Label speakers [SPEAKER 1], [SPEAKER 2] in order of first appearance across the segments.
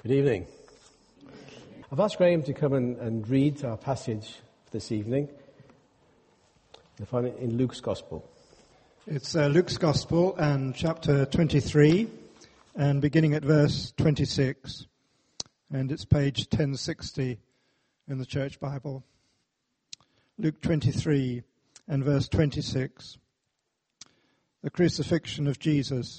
[SPEAKER 1] Good evening. I've asked Graham to come and read our passage this evening. You'll find it in Luke's Gospel.
[SPEAKER 2] It's Luke's Gospel and chapter 23 and beginning at verse 26. And it's page 1060 in the Church Bible. Luke 23 and verse 26. The crucifixion of Jesus.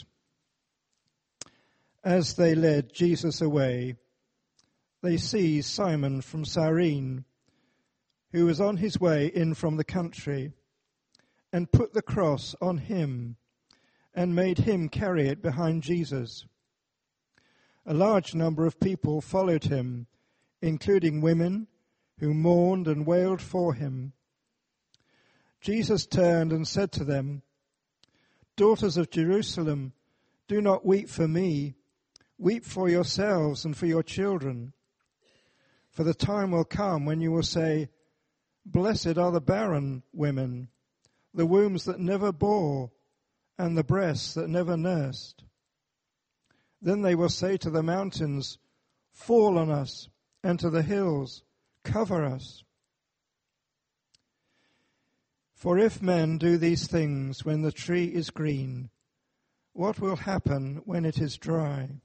[SPEAKER 2] As they led Jesus away, they seized Simon from Cyrene, who was on his way in from the country, and put the cross on him, and made him carry it behind Jesus. A large number of people followed him, including women who mourned and wailed for him. Jesus turned and said to them, "Daughters of Jerusalem, do not weep for me. Weep for yourselves and for your children. For the time will come when you will say, 'Blessed are the barren women, the wombs that never bore, and the breasts that never nursed.' Then they will say to the mountains, 'Fall on us,' and to the hills, 'Cover us.' For if men do these things when the tree is green, what will happen when it is dry?"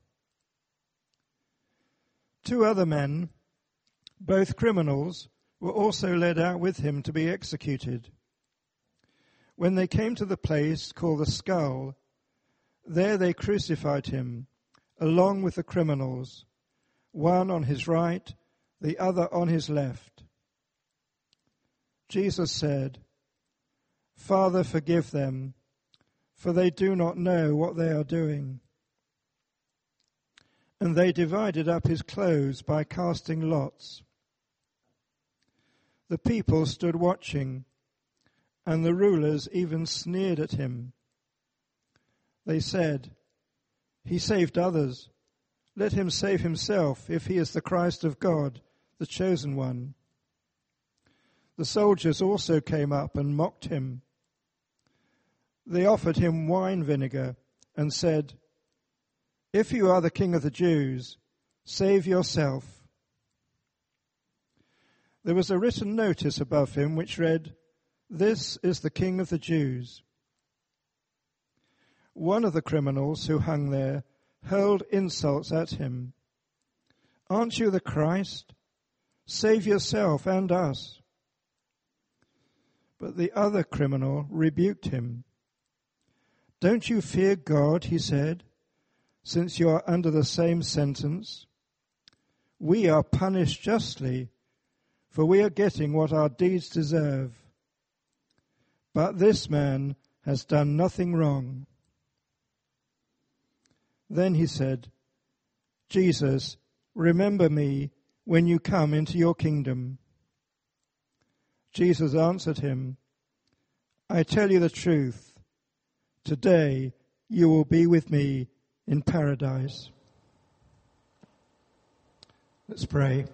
[SPEAKER 2] 2 other men, both criminals, were also led out with him to be executed. When they came to the place called the Skull, there they crucified him, along with the criminals, one on his right, the other on his left. Jesus said, "Father, forgive them, for they do not know what they are doing." And they divided up his clothes by casting lots. The people stood watching, and the rulers even sneered at him. They said, "He saved others. Let him save himself if he is the Christ of God, the chosen one." The soldiers also came up and mocked him. They offered him wine vinegar and said, "If you are the King of the Jews, save yourself." There was a written notice above him which read, "This is the King of the Jews." One of the criminals who hung there hurled insults at him. "Aren't you the Christ? Save yourself and us." But the other criminal rebuked him. "Don't you fear God," he said, "since you are under the same sentence? We are punished justly, for we are getting what our deeds deserve. But this man has done nothing wrong." Then he said, "Jesus, remember me when you come into your kingdom." Jesus answered him, "I tell you the truth. Today you will be with me in paradise." Let's pray.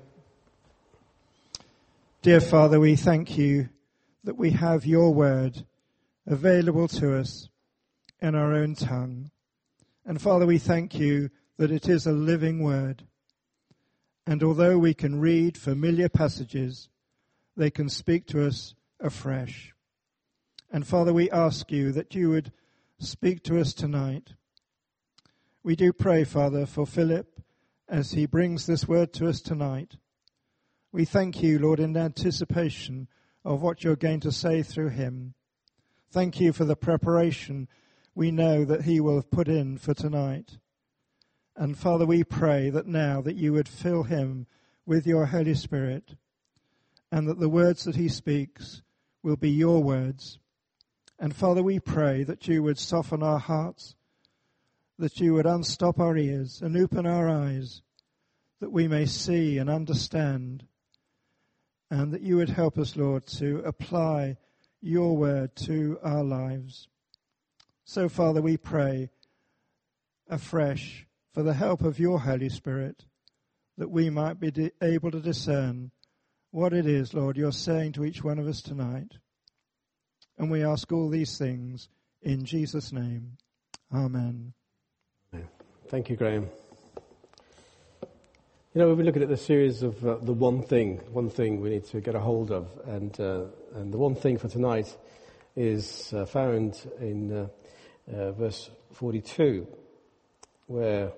[SPEAKER 2] Dear Father, we thank you that we have your word available to us in our own tongue. And Father, we thank you that it is a living word. And although we can read familiar passages, they can speak to us afresh. And Father, we ask you that you would speak to us tonight. We do pray, Father, for Philip as he brings this word to us tonight. We thank you, Lord, in anticipation of what you're going to say through him. Thank you for the preparation we know that he will have put in for tonight. And Father, we pray that now that you would fill him with your Holy Spirit, and that the words that he speaks will be your words. And Father, we pray that you would soften our hearts, that you would unstop our ears and open our eyes, that we may see and understand, and that you would help us, Lord, to apply your word to our lives. So, Father, we pray afresh for the help of your Holy Spirit, that we might be able to discern what it is, Lord, you're saying to each one of us tonight. And we ask all these things in Jesus' name. Amen.
[SPEAKER 1] Thank you, Graham. You know, we've been looking at the series of the one thing we need to get a hold of, and the one thing for tonight is found in verse 42, where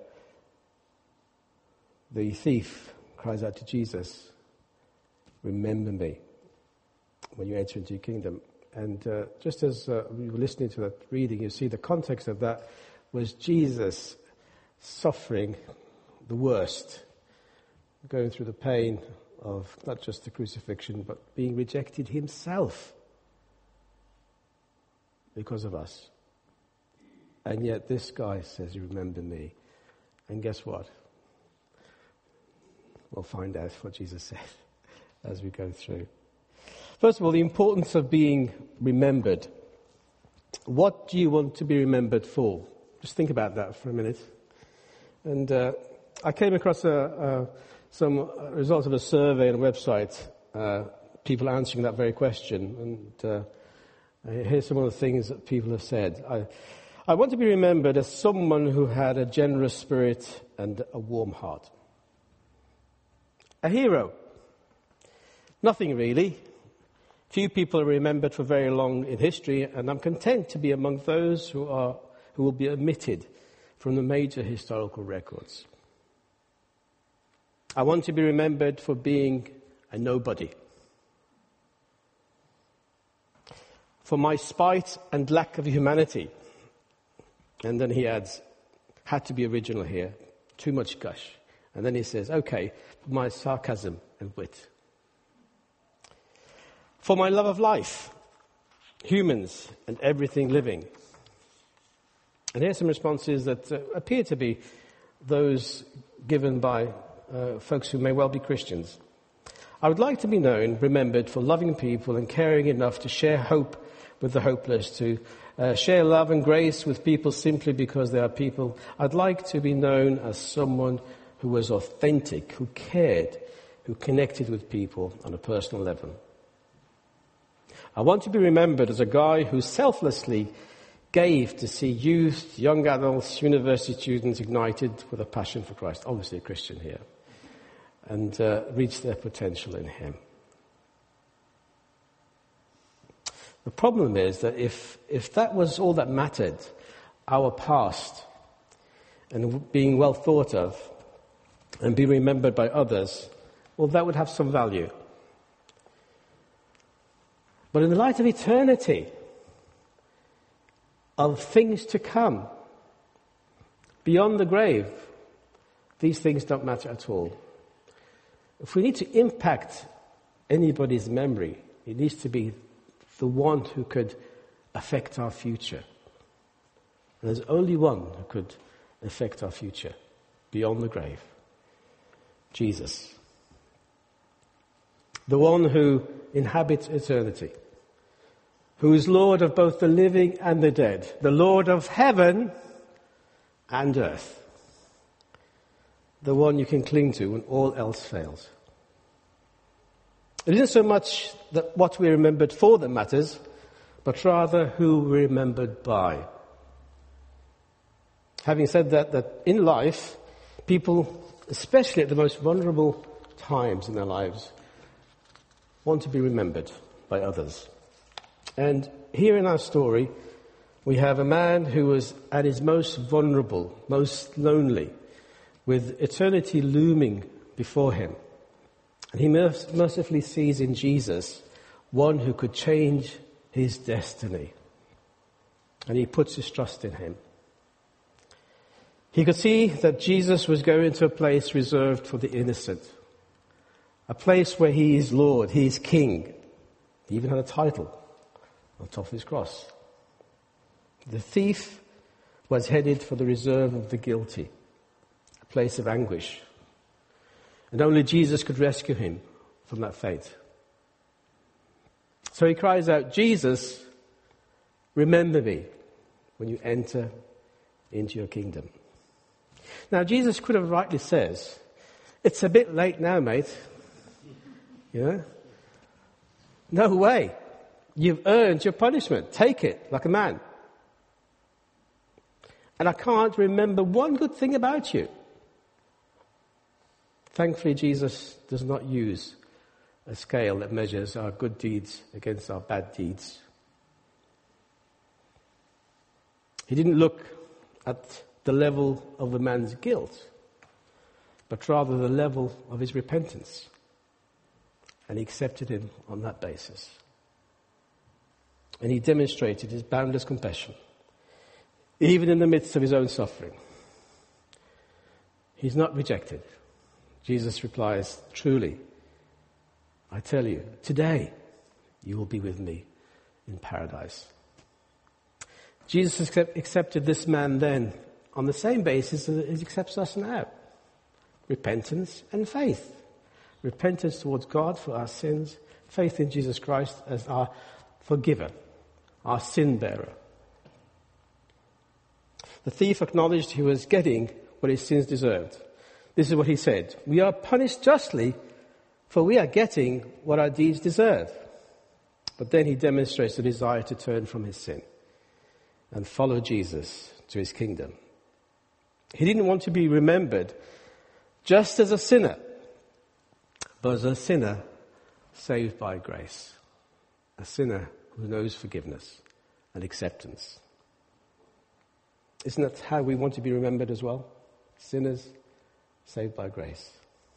[SPEAKER 1] the thief cries out to Jesus, "Remember me when you enter into your kingdom." And just as we were listening to that reading, you see the context of that was Jesus suffering the worst, going through the pain of not just the crucifixion, but being rejected himself because of us. And yet this guy says, "You remember me." And guess what? We'll find out what Jesus said as we go through. First of all, the importance of being remembered. What do you want to be remembered for? Just think about that for a minute. And I came across some results of a survey on a website, people answering that very question. And here's some of the things that people have said. I want to be remembered as someone who had a generous spirit and a warm heart. A hero. Nothing really. Few people are remembered for very long in history, and I'm content to be among those who will be omitted from the major historical records. I want to be remembered for being a nobody. For my spite and lack of humanity. And then he adds, had to be original here, too much gush. And then he says, okay, for my sarcasm and wit. For my love of life, humans and everything living. And here's some responses that appear to be those given by folks who may well be Christians. I would like to be known, remembered for loving people and caring enough to share hope with the hopeless, to share love and grace with people simply because they are people. I'd like to be known as someone who was authentic, who cared, who connected with people on a personal level. I want to be remembered as a guy who selflessly gave to see youth, young adults, university students ignited with a passion for Christ. Obviously a Christian here. And reach their potential in him. The problem is that if that was all that mattered, our past, and being well thought of, and be remembered by others, well, that would have some value. But in the light of eternity, of things to come, beyond the grave, these things don't matter at all. If we need to impact anybody's memory, it needs to be the one who could affect our future. And there's only one who could affect our future beyond the grave. Jesus. The one who inhabits eternity. Who is Lord of both the living and the dead. The Lord of heaven and earth. The one you can cling to when all else fails. It isn't so much that what we're remembered for that matters, but rather who we're remembered by. Having said that in life, people, especially at the most vulnerable times in their lives, want to be remembered by others. And here in our story, we have a man who was at his most vulnerable, most lonely, with eternity looming before him. And he mercifully sees in Jesus one who could change his destiny. And he puts his trust in him. He could see that Jesus was going to a place reserved for the innocent. A place where he is Lord, he is King. He even had a title on top of his cross. The thief was headed for the reserve of the guilty, a place of anguish. And only Jesus could rescue him from that fate. So he cries out, Jesus, remember me when you enter into your kingdom. Now Jesus could have rightly says, it's a bit late now, mate. You know? No way. You've earned your punishment. Take it like a man. And I can't remember one good thing about you. Thankfully, Jesus does not use a scale that measures our good deeds against our bad deeds. He didn't look at the level of the man's guilt, but rather the level of his repentance. And he accepted him on that basis. And he demonstrated his boundless compassion, even in the midst of his own suffering. He's not rejected. Jesus replies, truly, I tell you, today you will be with me in paradise. Jesus accepted this man then on the same basis as he accepts us now. Repentance and faith. Repentance towards God for our sins, faith in Jesus Christ as our forgiver, our sin bearer. The thief acknowledged he was getting what his sins deserved. This is what he said: we are punished justly, for we are getting what our deeds deserve. But then he demonstrates a desire to turn from his sin and follow Jesus to his kingdom. He didn't want to be remembered just as a sinner, but as a sinner saved by grace. A sinner who knows forgiveness and acceptance. Isn't that how we want to be remembered as well? Sinners saved by grace.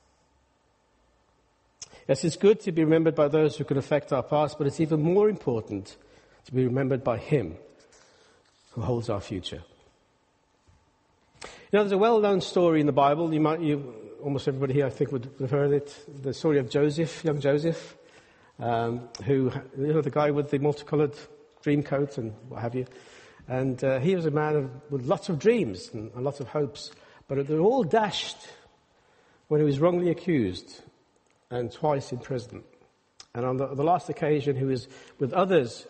[SPEAKER 1] Yes, it's good to be remembered by those who can affect our past, but it's even more important to be remembered by Him who holds our future. You know, there's a well-known story in the Bible. Almost everybody here, I think, would have heard it. The story of Joseph, young Joseph, who, the guy with the multicolored dream coat and what have you. And he was a man with lots of dreams and lots of hopes, but they were all dashed when he was wrongly accused and twice in prison. And on the last occasion, he was with others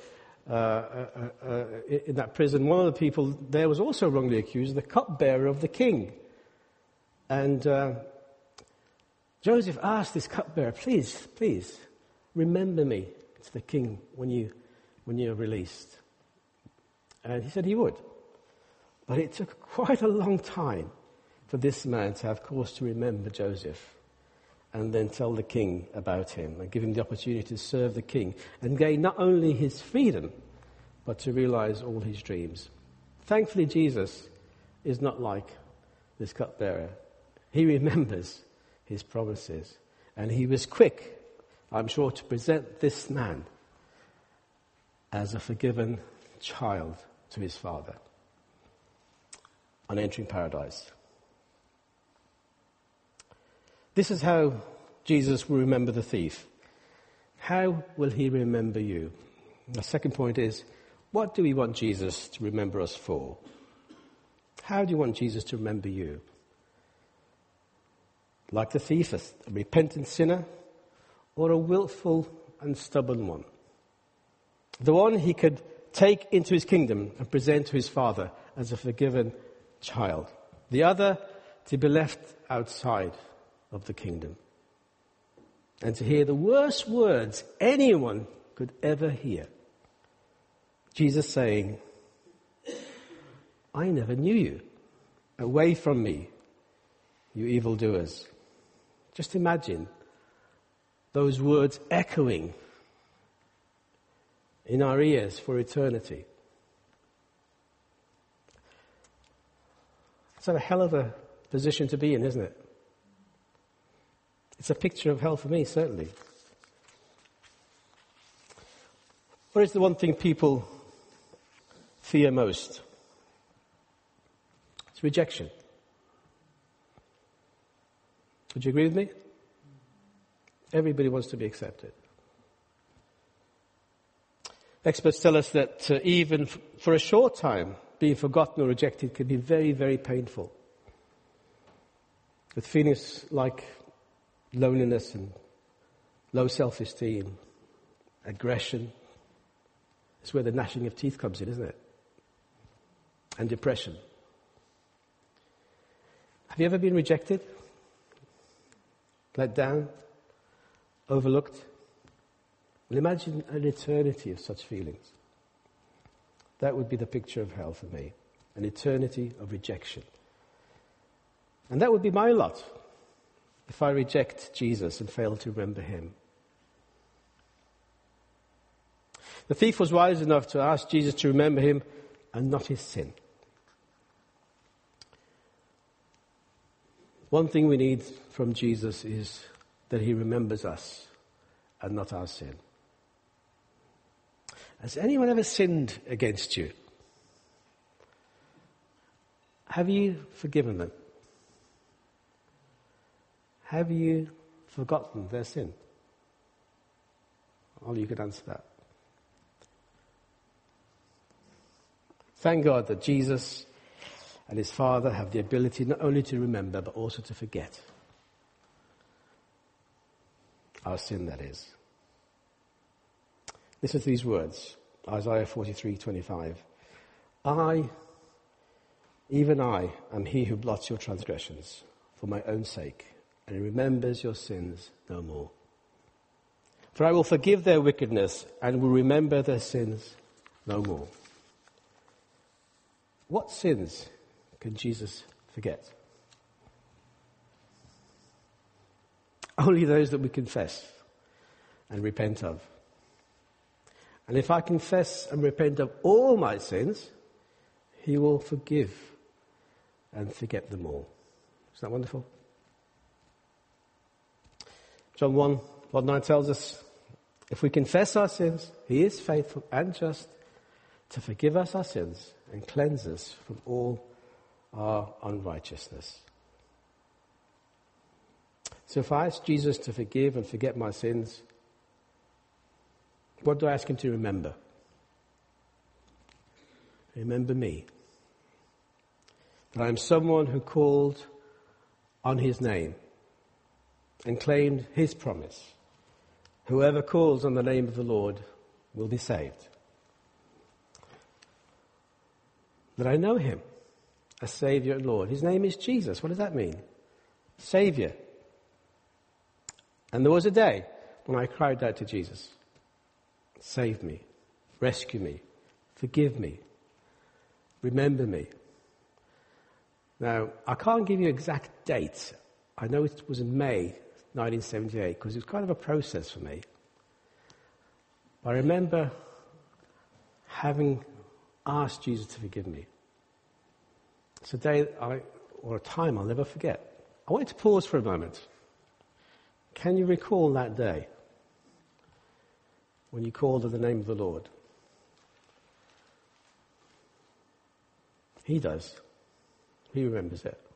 [SPEAKER 1] in that prison. One of the people there was also wrongly accused, the cupbearer of the king. And Joseph asked this cupbearer, please, remember me to the king when you're released. And he said he would. But it took quite a long time for this man to have cause to remember Joseph and then tell the king about him and give him the opportunity to serve the king and gain not only his freedom, but to realize all his dreams. Thankfully, Jesus is not like this cupbearer. He remembers his promises. And he was quick, I'm sure, to present this man as a forgiven child to his father on entering paradise. This is how Jesus will remember the thief. How will he remember you? The second point is, what do we want Jesus to remember us for? How do you want Jesus to remember you? Like the thief, a repentant sinner, or a willful and stubborn one? The one he could take into his kingdom and present to his father as a forgiven child. The other to be left outside of the kingdom and to hear the worst words anyone could ever hear. Jesus saying, I never knew you. Away from me, you evildoers. Just imagine those words echoing in our ears for eternity. It's a hell of a position to be in, isn't it? It's a picture of hell for me, certainly. What is the one thing people fear most? It's rejection. Would you agree with me? Everybody wants to be accepted. Experts tell us that even for a short time, being forgotten or rejected can be very, very painful. With feelings like loneliness and low self-esteem, aggression. It's where the gnashing of teeth comes in, isn't it? And depression. Have you ever been rejected? Let down? Overlooked? Well, imagine an eternity of such feelings. That would be the picture of hell for me. An eternity of rejection. And that would be my lot. if I reject Jesus and fail to remember him? The thief was wise enough to ask Jesus to remember him and not his sin. One thing we need from Jesus is that he remembers us and not our sin. Has anyone ever sinned against you? Have you forgiven them? Have you forgotten their sin? Only you could answer that. Thank God that Jesus and his Father have the ability not only to remember but also to forget. Our sin, that is. Listen to these words, Isaiah 43:25. I, even I, am he who blots your transgressions for my own sake, and remembers your sins no more. For I will forgive their wickedness and will remember their sins no more. What sins can Jesus forget? Only those that we confess and repent of. And if I confess and repent of all my sins, he will forgive and forget them all. Isn't that wonderful? John 1:9 tells us, if we confess our sins, he is faithful and just to forgive us our sins and cleanse us from all our unrighteousness. So if I ask Jesus to forgive and forget my sins, what do I ask him to remember? Remember me. That I am someone who called on his name and claimed his promise. Whoever calls on the name of the Lord will be saved. That I know him as Saviour and Lord. His name is Jesus. What does that mean? Saviour. And there was a day when I cried out to Jesus, save me, rescue me, forgive me, remember me. Now, I can't give you exact dates. I know it was in May 1978 because it was kind of a process for me. But I remember having asked Jesus to forgive me. It's a day or a time I'll never forget. I want you to pause for a moment. Can you recall that day when you called on the name of the Lord? He does. He remembers it.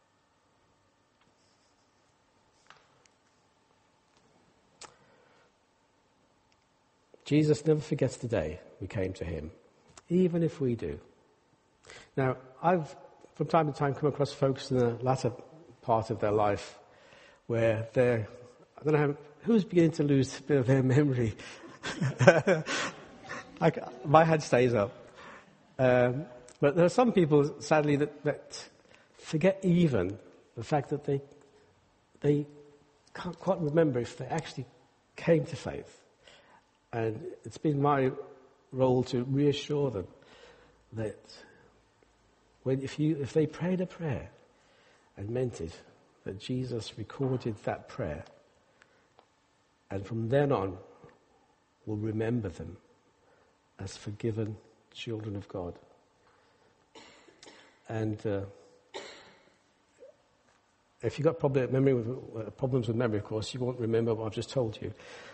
[SPEAKER 1] Jesus never forgets the day we came to him, even if we do. Now, I've from time to time come across folks in the latter part of their life where they're, I don't know, who's beginning to lose a bit of their memory. My hand stays up. But there are some people, sadly, that forget even the fact that they can't quite remember if they actually came to faith. And it's been my role to reassure them that if they prayed a prayer and meant it, that Jesus recorded that prayer, and from then on will remember them as forgiven children of God. And if you've got problems with memory, of course, you won't remember what I've just told you.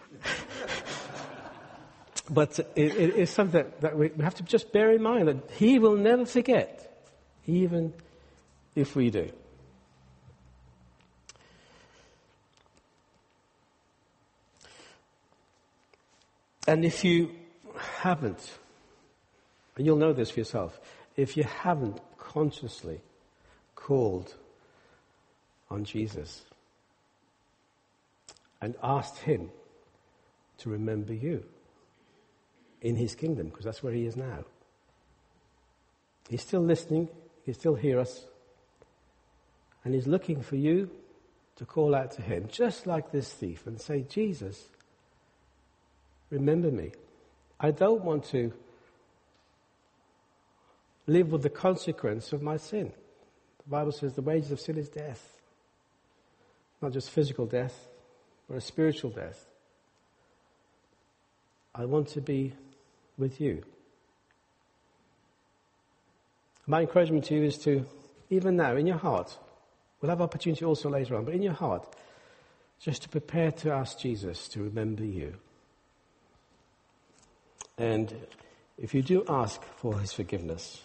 [SPEAKER 1] But it is something that we have to just bear in mind, that he will never forget, even if we do. And if you haven't, and you'll know this for yourself, if you haven't consciously called on Jesus and asked him to remember you in his kingdom, because that's where he is now. He's still listening, he still hears us, and he's looking for you to call out to him, just like this thief, and say, Jesus, remember me. I don't want to live with the consequence of my sin. The Bible says the wages of sin is death. not just physical death, but a spiritual death. I want to be with you. My encouragement to you is to, even now, in your heart, we'll have opportunity also later on, but in your heart, just to prepare to ask Jesus to remember you. And if you do ask for his forgiveness,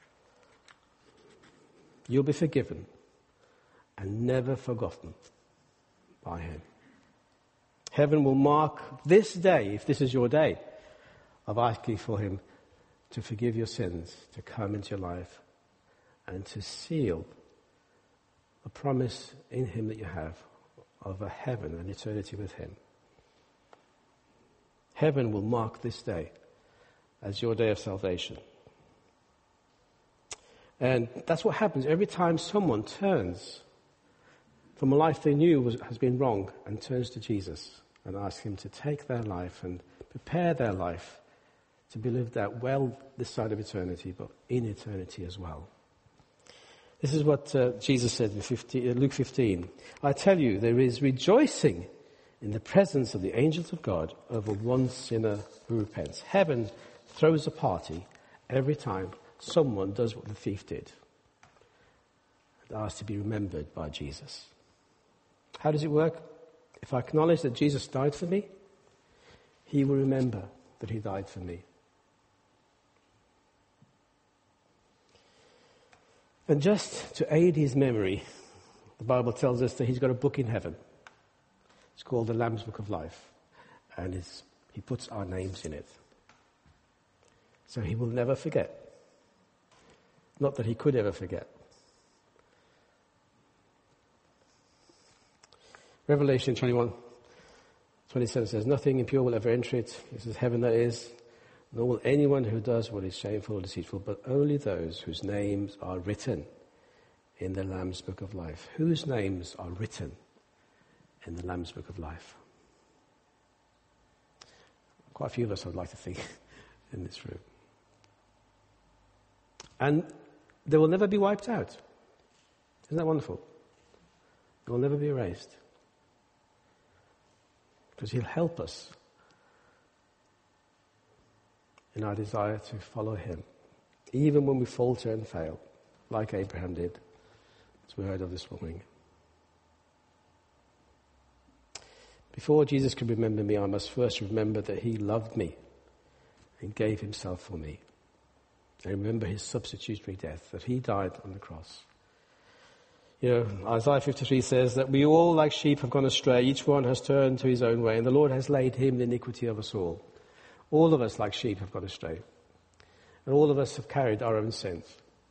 [SPEAKER 1] you'll be forgiven and never forgotten by him. Heaven will mark this day, if this is your day, of asking for him to forgive your sins, to come into your life, and to seal a promise in him that you have of a heaven and eternity with him. Heaven will mark this day as your day of salvation. And that's what happens every time someone turns from a life they knew has been wrong and turns to Jesus and asks him to take their life and prepare their life to be lived out well this side of eternity, but in eternity as well. This is what Jesus said in Luke 15. I tell you, there is rejoicing in the presence of the angels of God over one sinner who repents. Heaven throws a party every time someone does what the thief did and asks to be remembered by Jesus. How does it work? If I acknowledge that Jesus died for me, he will remember that he died for me. And just to aid his memory, the Bible tells us that he's got a book in heaven. It's called the Lamb's Book of Life. And he puts our names in it. So he will never forget. Not that he could ever forget. Revelation 21:27 says, nothing impure will ever enter it. This is heaven that is. Nor will anyone who does what is shameful or deceitful, but only those whose names are written in the Lamb's Book of Life. Whose names are written in the Lamb's Book of Life? Quite a few of us, I would like to think, in this room. And they will never be wiped out. Isn't that wonderful? They will never be erased. Because he'll help us in our desire to follow him, even when we falter and fail, like Abraham did, as we heard of this morning. Before Jesus could remember me, I must first remember that he loved me and gave himself for me. And remember his substitutionary death, that he died on the cross. You know, Isaiah 53 says that we all like sheep have gone astray, each one has turned to his own way, and the Lord has laid him the iniquity of us all. All of us like sheep have gone astray. And all of us have carried our own sins.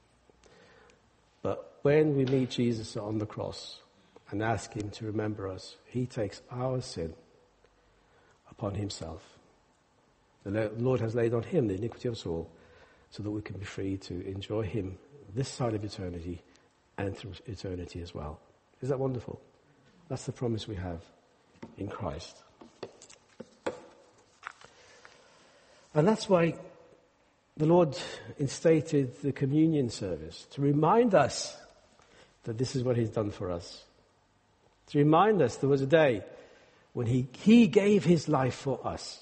[SPEAKER 1] But when we meet Jesus on the cross and ask him to remember us, he takes our sin upon himself. The Lord has laid on him the iniquity of us all, so that we can be free to enjoy him this side of eternity and through eternity as well. Is that wonderful? That's the promise we have in Christ. And that's why the Lord instated the communion service, to remind us that this is what he's done for us. To remind us there was a day when he gave his life for us.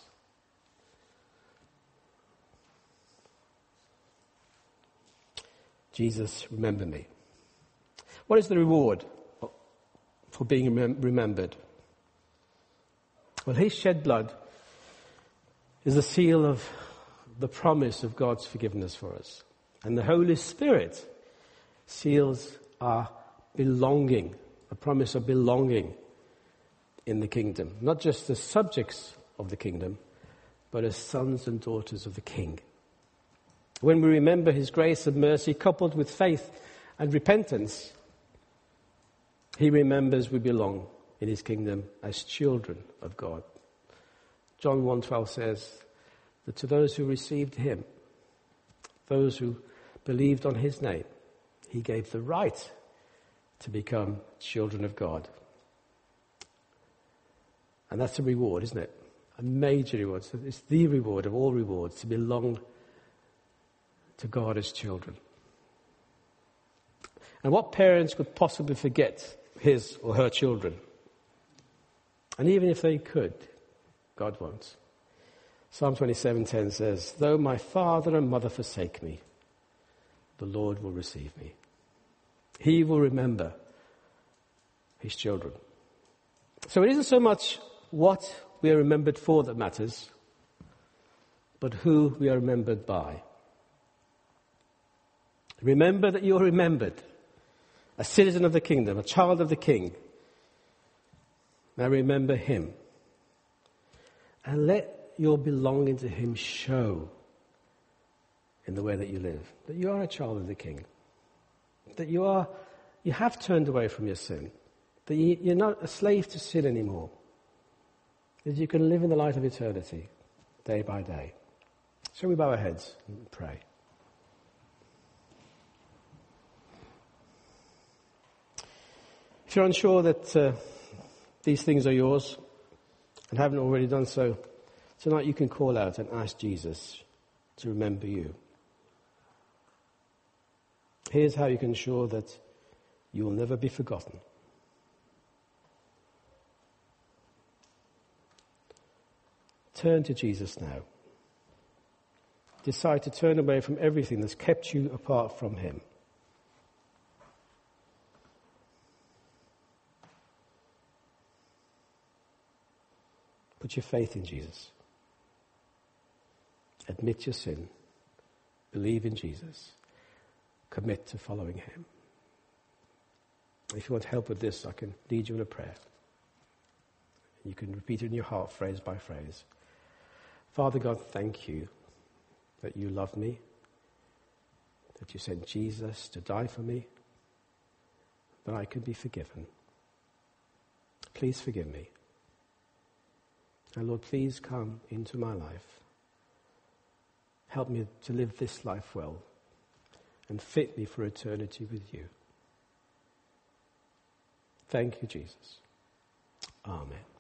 [SPEAKER 1] Jesus, remember me. What is the reward for being remembered? Well, his shed blood is a seal of the promise of God's forgiveness for us. And the Holy Spirit seals our belonging, a promise of belonging in the kingdom. Not just as subjects of the kingdom, but as sons and daughters of the King. When we remember his grace and mercy coupled with faith and repentance, he remembers we belong in his kingdom as children of God. John 1:12 says that to those who received him, those who believed on his name, he gave the right to become children of God. And that's a reward, isn't it? A major reward. So it's the reward of all rewards, to belong to God as children. And what parents could possibly forget his or her children. And even if they could, God won't. Psalm 27:10 says, though my father and mother forsake me, the Lord will receive me. He will remember his children. So it isn't so much what we are remembered for that matters, but who we are remembered by. Remember that you are remembered, a citizen of the kingdom, a child of the King. Now remember him. And let your belonging to him show in the way that you live. That you are a child of the King. That you have turned away from your sin. That you're not a slave to sin anymore. That you can live in the light of eternity, day by day. Shall we bow our heads and pray? If you're unsure that these things are yours and haven't already done so, tonight you can call out and ask Jesus to remember you. Here's how you can ensure that you will never be forgotten. Turn to Jesus now. Decide to turn away from everything that's kept you apart from him. Put your faith in Jesus. Admit your sin. Believe in Jesus. Commit to following him. If you want help with this, I can lead you in a prayer. You can repeat it in your heart, phrase by phrase. Father God, thank you that you love me, that you sent Jesus to die for me, that I can be forgiven. Please forgive me. And Lord, please come into my life. Help me to live this life well and fit me for eternity with you. Thank you, Jesus. Amen.